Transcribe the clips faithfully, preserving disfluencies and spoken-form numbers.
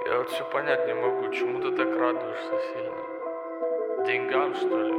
Я вот все понять не могу, чему ты так радуешься сильно? Деньгам, что ли?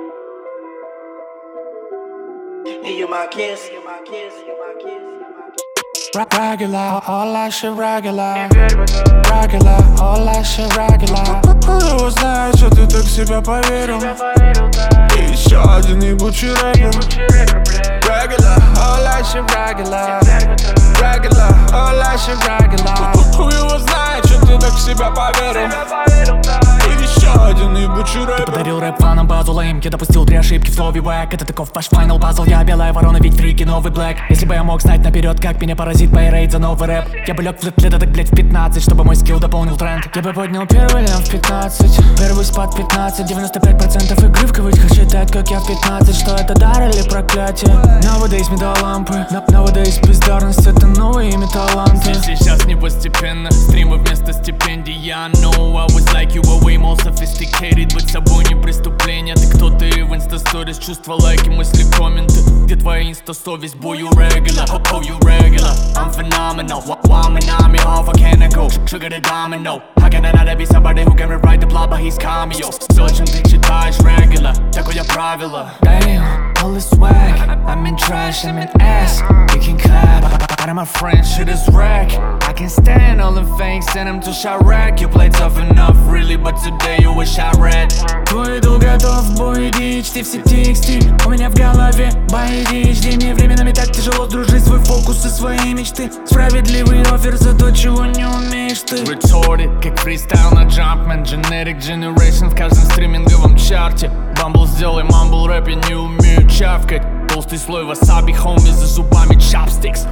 You're my kiss, you're my kiss, you're my kiss, you're my kiss. Regular, all that shit regular. Regular, all that shit regular. Его знает, что ты так в себя поверил. И еще один ебучий рэпер. Regular, all that shit regular. Regular, all that shit regular. Его знает, что ты так в себя поверил. И еще один ебучий рэпер. Подарил рэп фанам базу лейм. Я допустил три ошибки в слове вэк. Это таков ваш файнал пазл. Я белая ворона, ведь фрики новый блэк. Если бы я мог знать наперед, как меня поразит пейрейд за новый рэп, я бы лег в флип так, блять, в пятнадцать, чтобы мой скилл дополнил тренд. Я бы поднял первый лям в пятнадцать, первый спад в пятнадцать. Девяносто пять процентов игры в кавычках считать, как я в пятнадцать. Что это дар или проклятие? Nowadays металлампы, Nowadays бездарность, это новые металланты. Здесь сейчас не постепенно, стримы вместо стипендий. Я know I was like you, a way more sophisticated. Быть собой не преступление. Ты кто ты в инста-сторис, чувства, лайки, мысли, комменты. Где твоя инста-совесть, boy, you regular, oh, oh, you regular. I'm phenomenal, why am I not me, how far can I go? Sugar the domino. How can I not be somebody who can rewrite the plot, but he's cameo? Все, чем ты читаешь regular, такое правило. Damn, all this swag, I'm in trash, I'm in ass. You can clap, out of my friends, shit is wreck. I can stand all the fakes, send them to Chirac. You play tough enough, really, but today you wish I read. Твой идол готов в бой, иди, чти все тексты. У меня в голове байди, жди, мне временами так тяжело сдружить свой фокус и свои мечты. Справедливый оффер за то, чего не умеешь ты. Retorted, как фристайл на Jumpman. Generic generation в каждом стриминговом чарте. Бамбл сделай мамбл рэп, я не умею чавкать. Толстый слой васаби, хоми, за зубами chopsticks.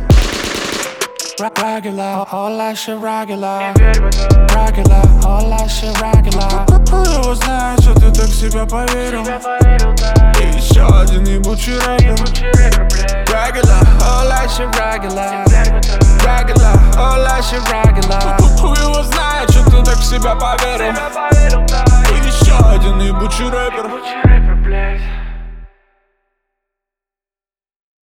Regular, all that shit regular. Regular, all that shit regular. Его знает, что ты так в себя поверил. И еще один ебучий рэпер. Regular, all that shit regular. Regular, all that shit regular. Его знает, что ты так в себя поверил.